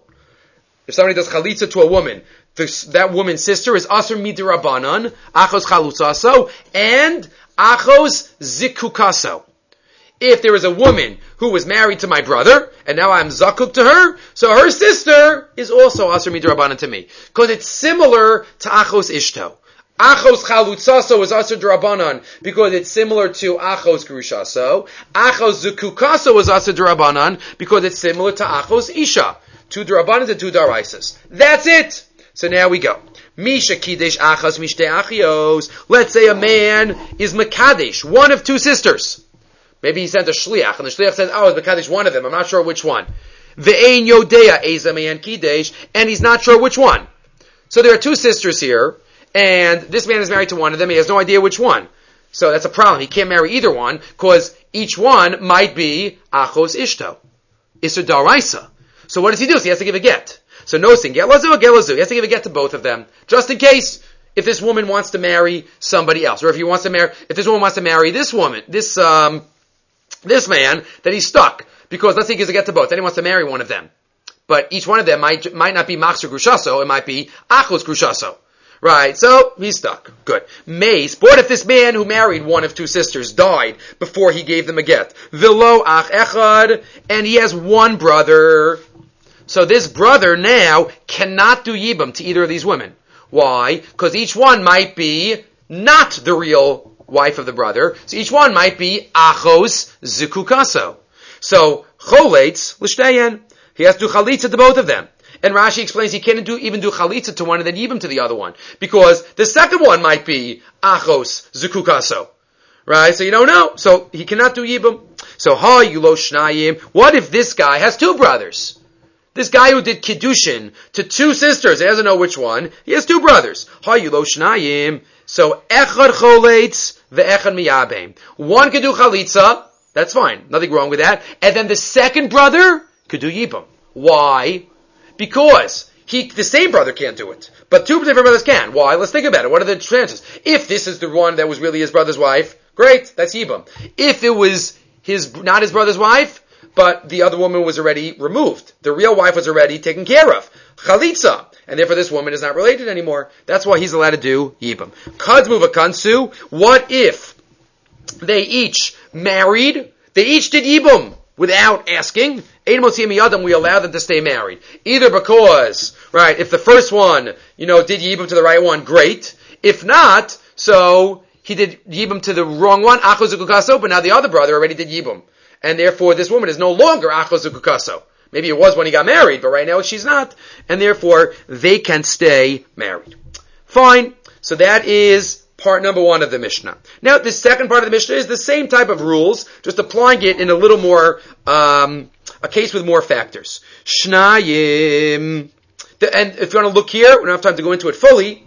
If somebody does Chalitza to a woman, the, that woman's sister is Asr Midirabanan, Achos Chalutzaso, and Achos Zikukaso. If there is a woman who was married to my brother, and now I'm Zakuk to her, so her sister is also Asr Midirabanan to me. Because it's similar to Achos Ishto. Achos Chalutzaso is Asr Drabanan because it's similar to Achos Grushaso. Achos Zukukaso is Asr Drabanan because it's similar to Achos Isha. Two Drabanans and two Daraisas. That's it! So now we go. Misha Kidesh Achos Mishte Achios. Let's say a man is Mekadesh, one of two sisters. Maybe he sent a Shliach, and the Shliach says, oh, it's Mekadesh one of them, I'm not sure which one. Ve'ein Yodea Eza Me'an Kidesh, and he's not sure which one. So there are two sisters here, and this man is married to one of them. He has no idea which one. So that's a problem. He can't marry either one, because each one might be Achos Ishto. Isser Daraisa. So what does he do? So he has to give a get. So noticing, get lazu or get lazu. He has to give a get to both of them. Just in case, if this woman wants to marry somebody else. Or if he wants to marry, if this woman wants to marry this woman, this, um, this man, then he's stuck. Because let's say he gives a get to both. Then he wants to marry one of them. But each one of them might, might not be Machzor Grushaso. It might be Achos Grushaso. Right, so he's stuck. Good. Mace, but if this man who married one of two sisters died before he gave them a get, Vilo ach echad, and he has one brother. So this brother now cannot do yibum to either of these women. Why? Because each one might be not the real wife of the brother. So each one might be achos zikukaso. So choletz l'shteyen. He has to do chalitza to both of them. And Rashi explains he can't do, even do chalitza to one and then yibum to the other one. Because the second one might be achos zukukaso. Right? So you don't know. So he cannot do yibum. So ha yulo shnayim. What if this guy has two brothers? This guy who did kiddushin to two sisters, he doesn't know which one. He has two brothers. Ha yulo shnayim. So echad choletz ve'echad miyabim. One could do chalitza. That's fine. Nothing wrong with that. And then the second brother could do yibum. Why? Because he, the same brother can't do it. But two different brothers can. Why? Let's think about it. What are the chances? If this is the one that was really his brother's wife, great, that's yibum. If it was his, not his brother's wife, but the other woman was already removed. The real wife was already taken care of. Chalitza. And therefore this woman is not related anymore. That's why he's allowed to do yibum. Kadzmu v'kansu. What if they each married? They each did yibum without asking. We allow them to stay married. Either because, right, if the first one, you know, did yibum to the right one, great. If not, so he did yibum to the wrong one, achos zukukaso, but now the other brother already did yibum. And therefore this woman is no longer achos zukukaso. Maybe it was when he got married, but right now she's not. And therefore they can stay married. Fine. So that is part number one of the Mishnah. Now, the second part of the Mishnah is the same type of rules, just applying it in a little more, um, a case with more factors. Shnayim. The, and if you want to look here, we don't have time to go into it fully.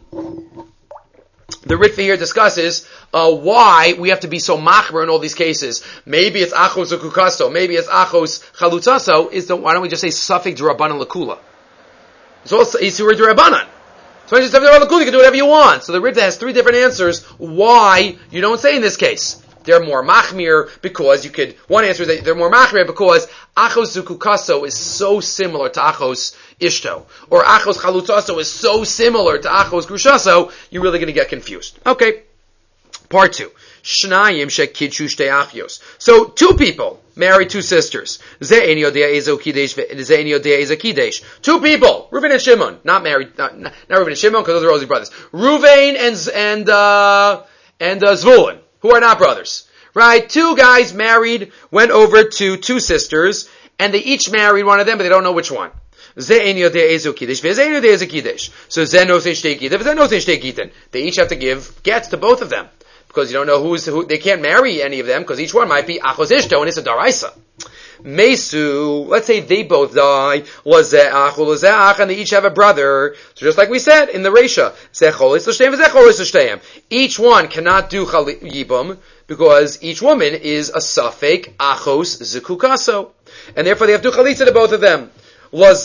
The Ritva here discusses uh, why we have to be so machmer in all these cases. Maybe it's achos zukukaso, maybe it's achos chalutzaso. Is the, why don't we just say suffix d'Rabbanan l'kula? It's also isur d'Rabbanan. So you can do whatever you want. So the Ritva has three different answers why you don't say in this case. they're more machmir because you could, one answer is that they're more machmir because achos zukukaso is so similar to achos ishto, or achos chalutaso is so similar to achos grushaso, you're really going to get confused. Okay, part two. Shnayim shekidshu shtei achios. So two people married two sisters. Ze ein yodea ezo kidesh, ze ein yodea ezo kidesh. Two people, Reuven and Shimon, not married, not, not Reuven and Shimon because those are Rosie brothers. Reuven and and uh, and uh, Zvulun, who are not brothers, right? Two guys married, went over to two sisters, and they each married one of them, but they don't know which one. Ze ein yodea ezo kidesh, ve ze ein yodea ezo kidesh. So ze no se shtei giten, ve ze no se shtei giten. They each have to give gets to both of them. Because you don't know who's who, they can't marry any of them because each one might be achos ishto and it's a daraisa. Mesu, let's say they both die, lazeach, lazeach, and they each have a brother. So just like we said in the Reisha, zecholis l'shteim, zecholis l'shteim. Each one cannot do yibum because each woman is a safek achos zikukaso, and therefore they have to chalitza to both of them. What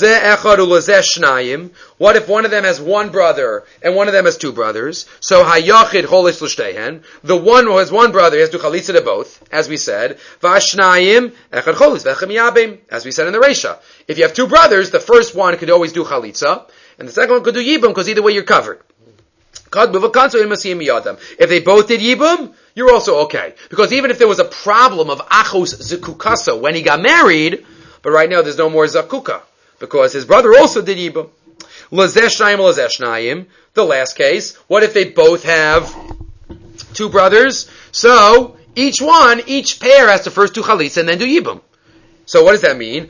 if one of them has one brother and one of them has two brothers? So hayachid cholis l'shtehen. The one who has one brother has to chalitza to both, as we said. Vashnayim echad cholis v'echem yabim, as we said in the Reisha. If you have two brothers, the first one could always do chalitza, and the second one could do yibum because either way you're covered. If they both did yibum, you're also okay, because even if there was a problem of achos zikukasa when he got married, but right now there's no more zakuka. Because his brother also did yibum. Lazeshnayim, lazeshnayim. The last case. What if they both have two brothers? So each one, each pair has to first do chalitza and then do yibum. So what does that mean?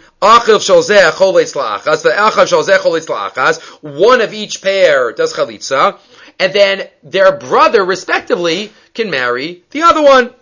One of each pair does chalitza, and then their brother, respectively, can marry the other one.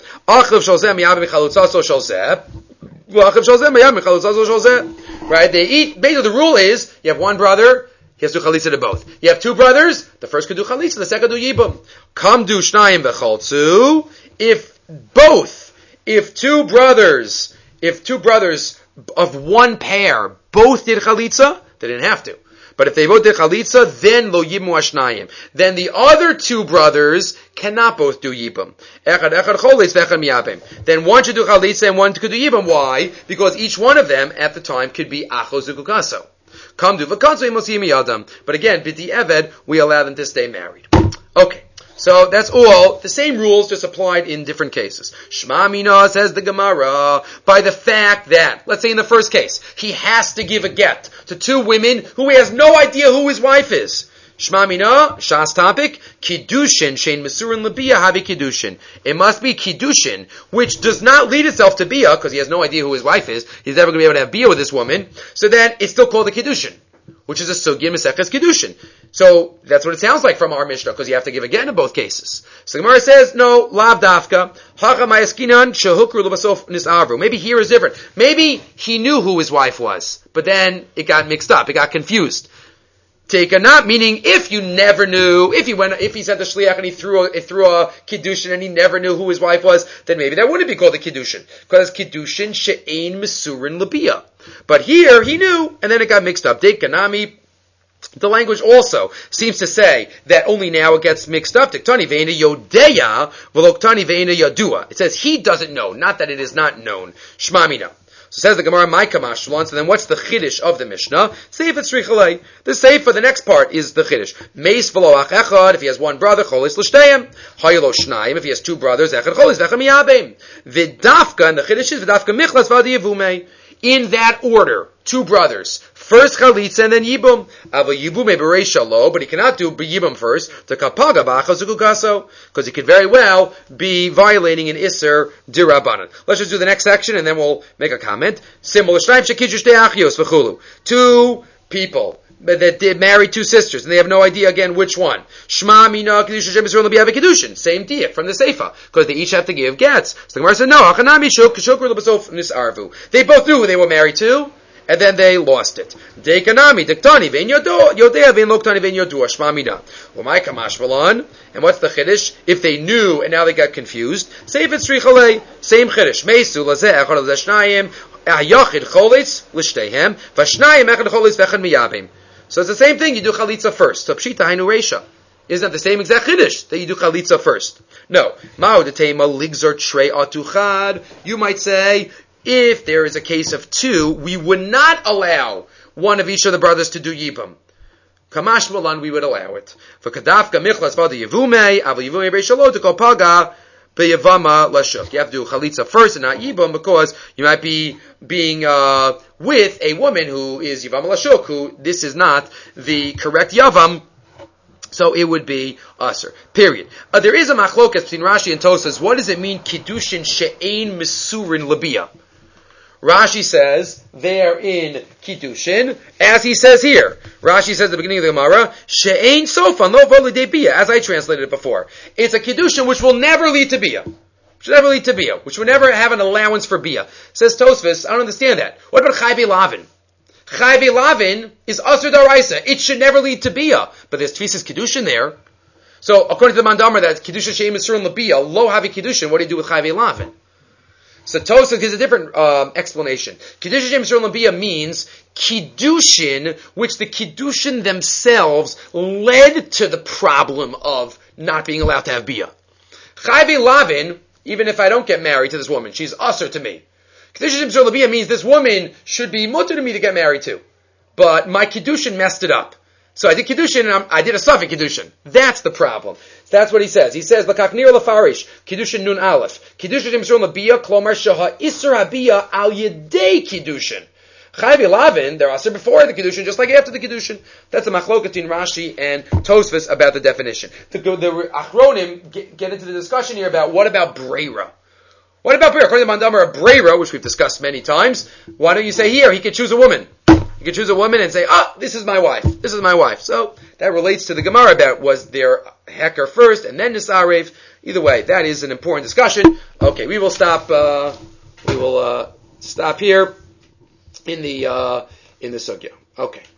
Right? They eat, basically the rule is, you have one brother, he has to do chalitza to both. You have two brothers, the first can do chalitza, the second do yibum. Kam du shnayim v'chaltzu. If both, if two brothers, if two brothers of one pair both did chalitza, they didn't have to. But if they both did chalitza, then lo yibmu ashnayim. Then the other two brothers cannot both do yibum. Echad echad cholis v'echem yabim. Then one should do chalitza and one could do yibum. Why? Because each one of them at the time could be achos zukukaso. Come do v'kanso imosim yadam. But again, b'di eved, we allow them to stay married. Okay. So that's all. The same rules, just applied in different cases. Shma mina, says the Gemara, by the fact that, let's say in the first case, he has to give a get to two women who he has no idea who his wife is. Shma mina, Shas topic, Kiddushin, Shein Mesurin Labiyah, Havi Kiddushin. It must be Kiddushin, which does not lead itself to Biyah, because he has no idea who his wife is. He's never going to be able to have Biyah with this woman. So then, it's still called a Kiddushin, which is a Sugya Meseches Kiddushin. So, that's what it sounds like from our Mishnah, because you have to give a get in both cases. So the Gemara says, no, Lav Dafka, Hacha Mayaskinan, Shehukru Lubasof Nisavru. Maybe here is different. Maybe he knew who his wife was, but then it got mixed up, it got confused. Take a not, meaning if you never knew, if he went, if he sent the shliach and he threw a, he threw a kiddushin and he never knew who his wife was, then maybe that wouldn't be called a kiddushin. Because kiddushin she'ein mesurin labiyah. But here, he knew, and then it got mixed up. Take kanami. The language also seems to say that only now it gets mixed up. Tiktani ve'ena yodeya, v'loktani ve'ena yadua. It says he doesn't know, not that it is not known. Shmamina. So says the Gemara, my kamashulon. So then what's the chiddush of the Mishnah? Seif etzrichalei. The seif for the next part is the chiddush. Meis v'lo ach echad, if he has one brother, cholis l'shteyim. Haylo shnayim, if he has two brothers, echad cholis v'echem yabim. V'dafka, and the chiddush is v'dafka michlas v'adi yevumei. In that order, two brothers. First chalitza and then yibum. Ava yibume bereisha lo, but he cannot do yibum first. To kapaga b'achazukukaso, because he could very well be violating an iser dirabanan. Let's just do the next section and then we'll make a comment. Similar shnaim shekiddush shtei achios v'chulu. Two people that did marry two sisters, and they have no idea again which one. Shma mina kedushin shem yisrael l'biyah v'kedushin. Same diak from the seifa, because they each have to give gets. So the Gemara said, no, achanami shuk k'shukru l'basof nisarvu. They both knew who they were married to, and then they lost it. Dekanami dektani vein yodea vein loktani vein yodua shma mina. Umay kamash v'lan. And what's the chiddush? If they knew and now they got confused, seif etzrichalei. Same chiddush. Meisu lazeh echad lazeh shnayim ayachid cholis l'shteihem v'shnayim echad cholis v'echad miyabim. So it's the same thing, you do chalitza first. So pshita hainu reisha. Isn't that the same exact chiddush that you do chalitza first? No. Ma'od tema ligzor trei atuchad. You might say, if there is a case of two, we would not allow one of each of the brothers to do yibam. Kamash malan, we would allow it. For kadafka michlas vada yivume, aval yivume beishalo to kopaga beyavama lashuk. You have to do chalitza first and not yibam because you might be being uh, with a woman who is yavam lashuk, who this is not the correct yavam. So it would be usher. Period. Uh, there is a machlokas between Rashi and Tosas. What does it mean, kiddushin she'ein misurin labia? Rashi says there in kiddushin, as he says here. Rashi says at the beginning of the Gemara, she'ein sofan lo vo lidei bia, as I translated it before. It's a kiddushin which will never lead to bia. Which will never lead to bia. Which will never have an allowance for bia. Says Tosfos, I don't understand that. What about chai lavin? Chai lavin is asur daraisa. It should never lead to bia. But there's tvisas kiddushin there. So according to the Mandamar, that kiddushin she'ein misurin labia, lo havi kiddushin, what do you do with chai lavin? So Tosafos gives a different um, explanation. Kiddushin she'ein misurin labia means kiddushin, which the kiddushin themselves led to the problem of not being allowed to have bia. Chai lavin, even if I don't get married to this woman, she's asur to me. Kiddushin she'ein misurin labia means this woman should be mutter to me to get married to. But my kiddushin messed it up. So I did kiddushin and I'm, I did a suffix kiddushin. That's the problem. That's what he says. He says, "L'kaknir lefarish kiddushin nun aleph kiddushin misurin labia klomar shaha isur habia al yedei kiddushin chayv lavin." They're also before the kiddushin, just like after the kiddushin. That's a machloket between Rashi and Tosfos about the definition. The, the Achronim get, get into the discussion here about what about breira. What about breira? According to Mandamar, a breira, which we've discussed many times. Why don't you say here he could choose a woman? You could choose a woman and say, ah, this is my wife. This is my wife. So that relates to the Gemara about was there hecker first and then nisarev. Either way, that is an important discussion. Okay, we will stop. Uh, we will uh, stop here in the uh, in the sugya. Okay.